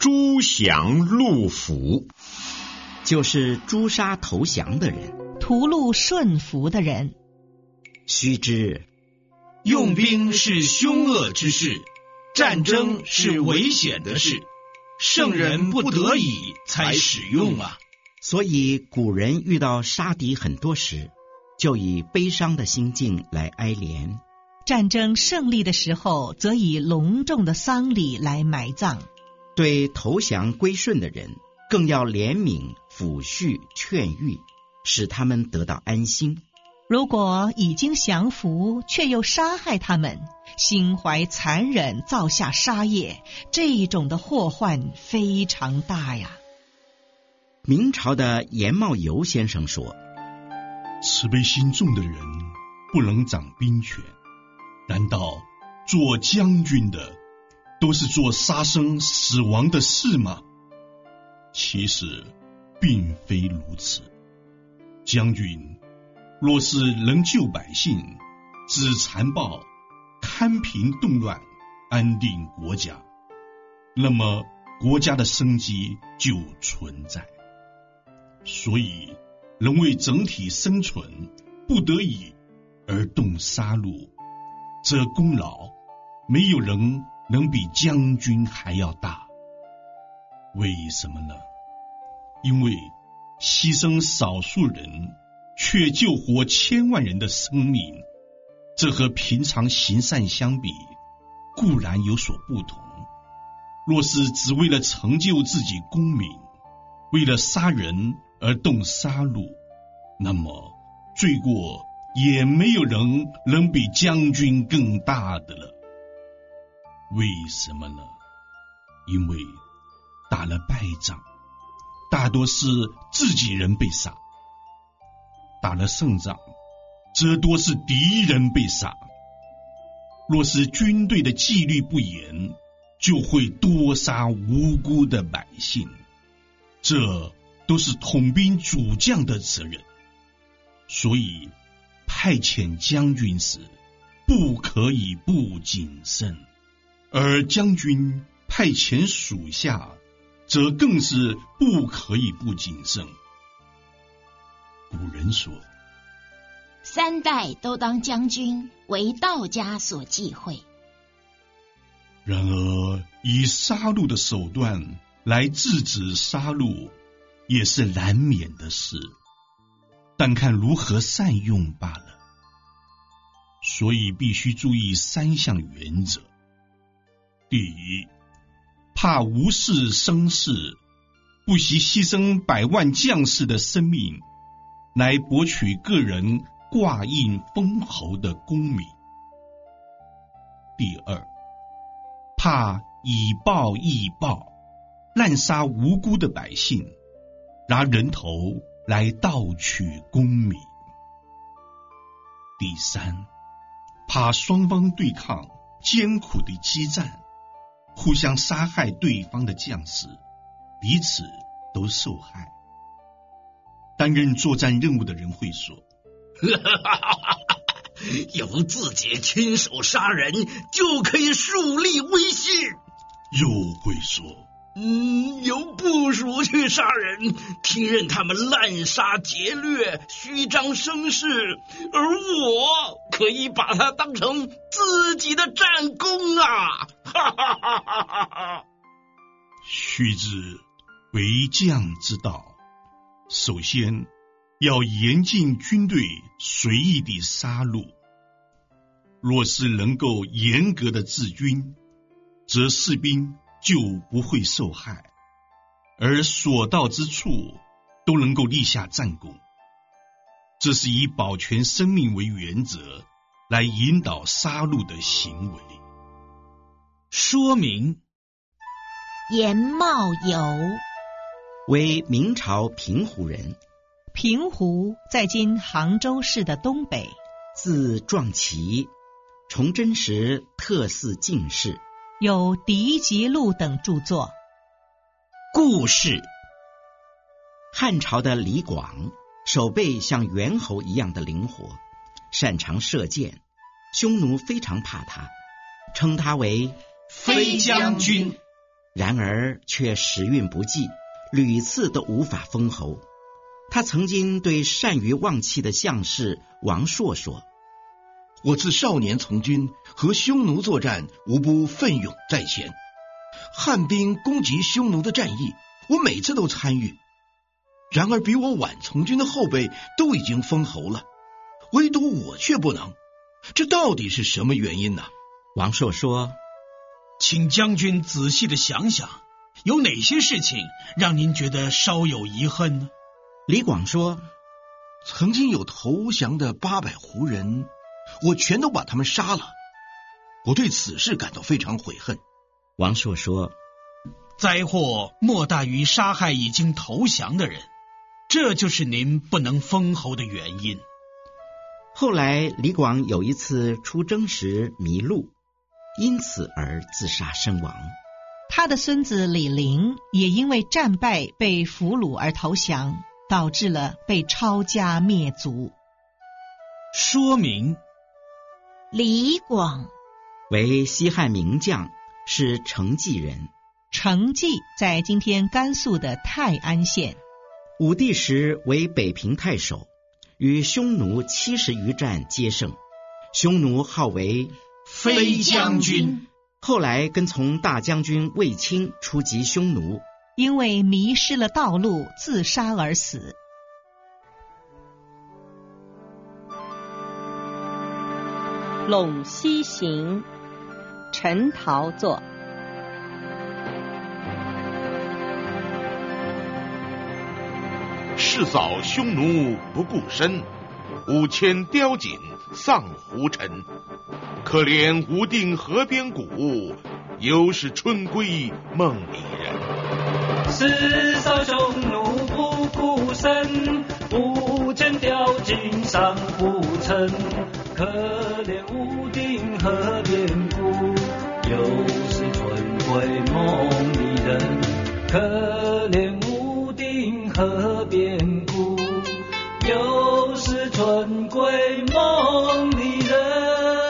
诛降戮服， 就是诛杀投降的人， 屠戮顺服的人。 须知用兵是凶恶之事，战争是危险的事，圣人不得已才使用啊。 所以古人遇到杀敌很多时，就以悲伤的心境来哀怜； 战争胜利的时候，则以隆重的丧礼来埋葬。 对投降归顺的人，更要怜悯、抚恤、劝喻，使他们得到安心。 如果已经降服，却又杀害他们，心怀残忍，造下杀业，这种的祸患非常大呀。 明朝的严茂游先生说， 慈悲心重的人不能掌兵权，难道做将军的都是做杀生死亡的事吗？其实并非如此。将军若是能救百姓，止残暴，堪平动乱，安定国家，那么国家的生机就存在。所以人为整体生存，不得已而动杀戮，这功劳没有人能比将军还要大。为什么呢？因为牺牲少数人却救活千万人的生命，这和平常行善相比固然有所不同。若是只为了成就自己功名，为了杀人而动杀戮，那么罪过也没有人能比将军更大的了。为什么呢？因为打了败仗，大多是自己人被杀；打了胜仗，则多是敌人被杀。若是军队的纪律不严，就会多杀无辜的百姓，这都是统兵主将的责任。所以派遣将军时不可以不谨慎，而将军派遣属下则更是不可以不谨慎。古人说， 三代都当将军，为道家所忌讳。 然而以杀戮的手段来制止杀戮也是难免的事，但看如何善用罢了。所以必须注意三项原则。第一，怕无事生事，不惜牺牲百万将士的生命来博取个人挂印封侯的功名。第二，怕以暴易暴，滥杀无辜的百姓，拿人头来盗取功名。第三，怕双方对抗，艰苦的激战，互相杀害对方的将士，彼此都受害。担任作战任务的人会说， 由自己亲手杀人就可以树立威信。 又会说， 由部属去杀人，听任他们滥杀劫掠，虚张声势，而我可以把它当成自己的战功啊！哈哈哈哈哈！ 须知为将之道，首先要严禁军队随意地杀戮。若是能够严格的治军，则士兵就不会受害，而所到之处都能够立下战功。这是以保全生命为原则来引导杀戮的行为。 说明： 严茂游为明朝平湖人， 平湖在今杭州市的东北， 字壮奇，崇祯时特祀进士， 有《敌集录》等著作。 故事：汉朝的李广手背像猿猴一样的灵活，擅长射箭，匈奴非常怕他，称他为飞将军。 然而却时运不济，屡次都无法封侯。他曾经对善于望气的相士王朔说： 我自少年从军，和匈奴作战，无不奋勇在前。汉兵攻击匈奴的战役，我每次都参与。然而比我晚从军的后辈都已经封侯了，唯独我却不能，这到底是什么原因呢？ 王朔说： 请将军仔细的想想，有哪些事情让您觉得稍有遗恨呢？ 李广说： 曾经有投降的800胡人，我全都把他们杀了，我对此事感到非常悔恨。 王朔说： 灾祸莫大于杀害已经投降的人，这就是您不能封侯的原因。 后来李广有一次出征时迷路，因此而自杀身亡。 他的孙子李陵也因为战败被俘虏而投降，导致了被抄家灭族。 说明李广为西汉名将，是成纪人。 成纪在今天甘肃的泰安县。 武帝时为北平太守，与匈奴70余战皆胜，匈奴号为飞将军。 后来跟从大将军卫青出击匈奴， 因为迷失了道路，自杀而死。 《陇西行》，陈陶作。 誓扫匈奴不顾身，5000雕锦丧胡尘。可怜无定河边骨，犹是春归梦里人。 誓扫匈奴不顾身，5000雕锦丧胡尘。可怜无定河边骨，犹是春归梦里人。可怜无定河边骨，又是春归梦里人。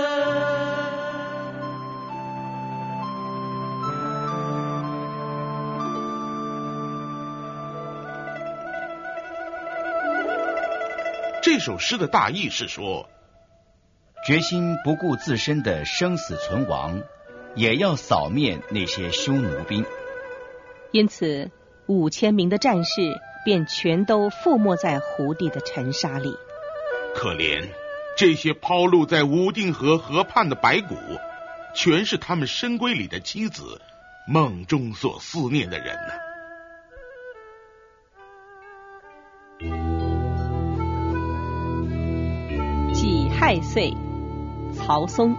这首诗的大意是说， 决心不顾自身的生死存亡，也要扫灭那些匈奴兵。 因此5000名的战士便全都覆没在胡地的尘沙里。 可怜这些抛露在武定河河畔的白骨，全是他们深闺里的妻子，梦中所思念的人呢。 己亥岁，曹嵩。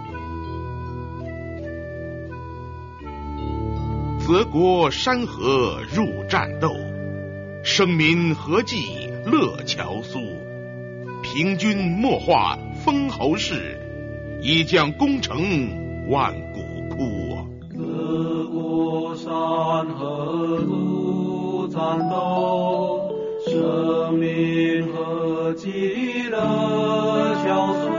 泽国山河入战斗，生民何计乐樵苏。平君莫话封侯事，一将功成万骨枯。 泽国山河入战斗，生民何计乐樵苏。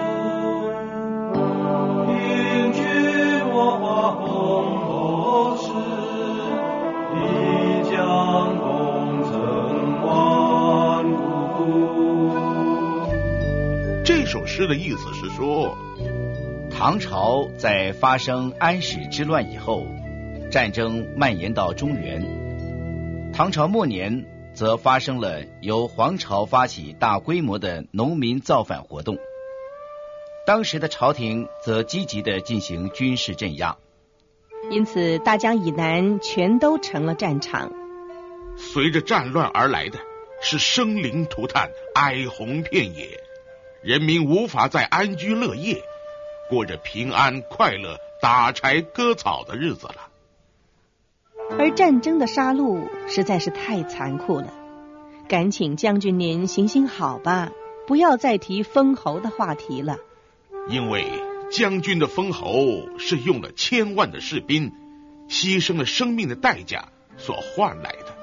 平君莫话封侯事，一将功成万骨枯。 这首诗的意思是说， 唐朝在发生安史之乱以后，战争蔓延到中原。唐朝末年则发生了由黄巢发起大规模的农民造反活动，当时的朝廷则积极地进行军事镇压， 因此大江以南全都成了战场。 随着战乱而来的是生灵涂炭，哀鸿遍野，人民无法再安居乐业，过着平安快乐、打柴割草的日子了。 而战争的杀戮实在是太残酷了，赶请将军您行行好吧，不要再提封侯的话题了。 因为将军的封侯是用了1000万的士兵，牺牲了生命的代价所换来的。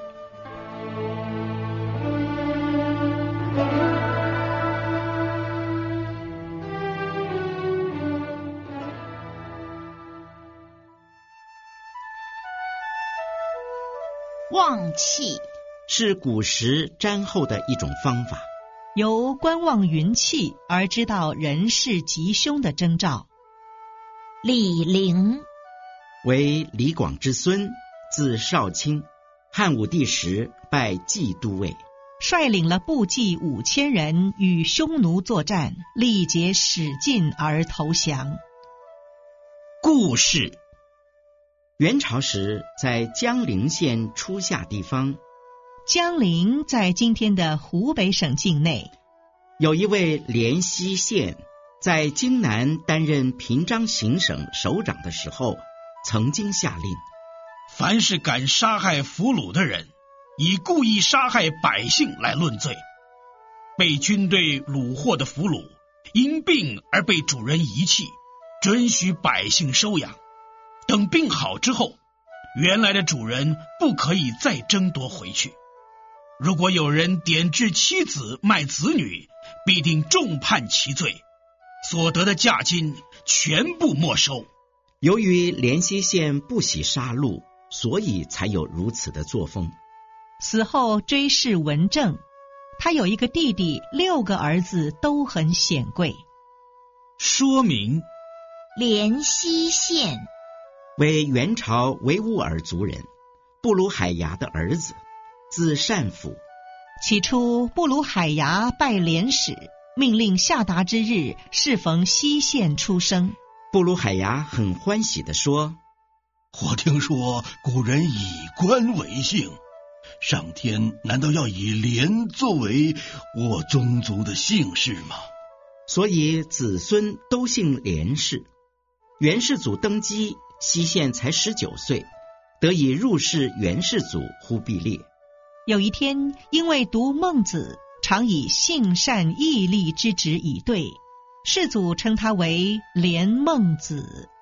望气是古时占后的一种方法， 由观望云气而知道人事吉凶的征兆。 李陵为李广之孙，字少卿，汉武帝时拜冀都尉， 率领了部骑5000人与匈奴作战，力竭使尽而投降。 故事：元朝时，在江陵县初夏地方， 江陵在今天的湖北省境内， 有一位连溪县，在荆南担任平章行省首长的时候，曾经下令， 凡是敢杀害俘虏的人，以故意杀害百姓来论罪。被军队虏获的俘虏，因病而被主人遗弃，准许百姓收养。等病好之后，原来的主人不可以再争夺回去。如果有人点制妻子卖子女，必定重判其罪，所得的价金全部没收。 由于连溪县不喜杀戮，所以才有如此的作风。 死后追谥文正，他有一个弟弟，6个儿子都很显贵。 说明连溪县为元朝维吾尔族人布鲁海牙的儿子，字善甫。 起初布鲁海牙拜连使，命令下达之日适逢西县出生。 布鲁海牙很欢喜地说， 我听说古人以官为姓，上天难道要以连作为我宗族的姓氏吗？ 所以子孙都姓连氏。元世祖登基，西县才19岁，得以入仕元世祖忽必烈。 有一天，因为读孟子常以性善义利之职以对，世祖称他为连孟子。